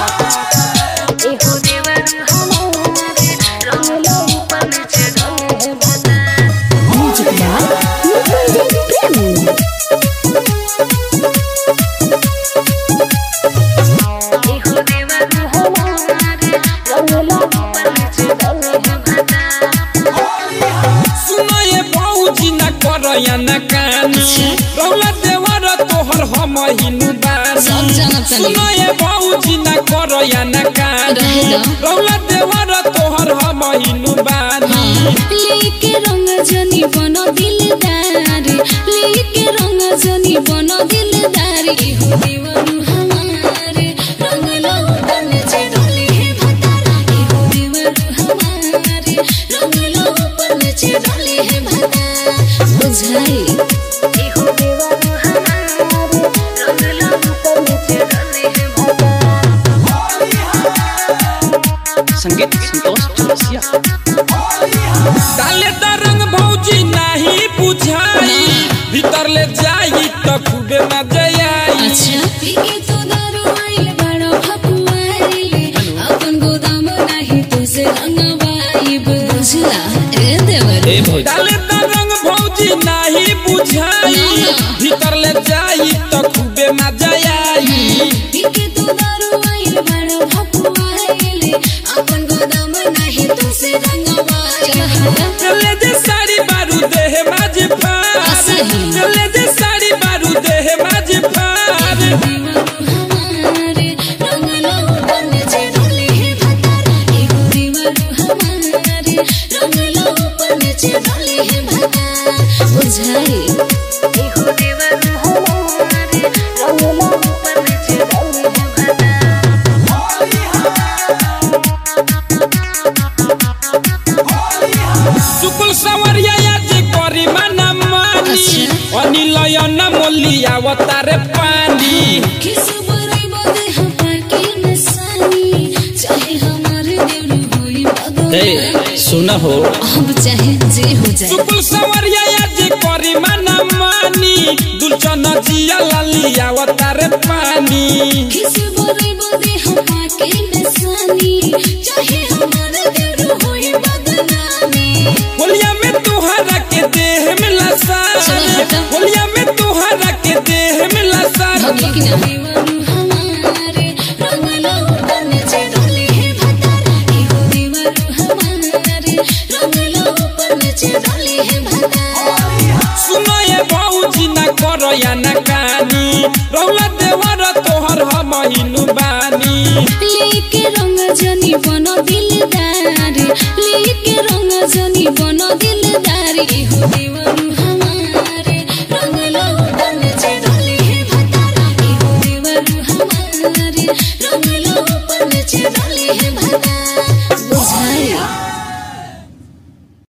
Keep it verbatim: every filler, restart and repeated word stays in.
ना कानी रौला देवर तोहर हम हिनु बानी सुनो ये बाबूजी ना करो या ना कानी रौला देवर तोहर हम हिनु बानी लेके रंग जनी बनो दिलदार लेके रंग जनी बनो दिलदार हो देवरू हमारे रंग लो बन जे डोली है भतारा हो देवरू हमारे रंग लो बन जे डोली है भतारा बुझाई हो देवरू हमारे रंग लो बन जे डोली है भतारा संगीत संतोष चौरसिया डाले दा रंग भौजी नहीं बुझाई भीतर ले जाई तो खूबे मजा आई अच्छा पीके तो दारू आइल बड़ो फकुआइले अपन गोदाम नहीं तुझे रंगवाई बुझला ए देवर ए भौजी डाले दा रंग भौजी नहीं बुझाई भीतर ले जाई तो खूबे मजा आई पीके तो दारू आइल बड़ो फकुआइले अपन गोदाम नहीं तुझे रंगवाई चले जे साड़ी बारू देह माज फार चले जे साड़ी बारू देह माज फार हमारे रंग लो बन जे डोली है भतारा एगो देवरू हमारे रंग लो बन जे डोली है भतारा बुझाई एगो देवरू हमारे रंग लो बन जे डोली है भतारा सुकुल सवरिया जे करी मना मानी अनिलयन मोलिया अवतारे पानी किसु बरई बदे हम पाके नसानी चाहे हमारे देवरू होई बदो ए सुना हो अब चाहे जे हो जाए सुकुल सवरिया जे करी मना मानी दुलचन जिया लालिया अवतारे पानी किसु बरई बदे हम पाके नसानी चाहे हमारे देवरू होई बदनामी होलिया में तुहरा के देह में लसार होलिया में तुहरा के देह में लसार भगे कि ना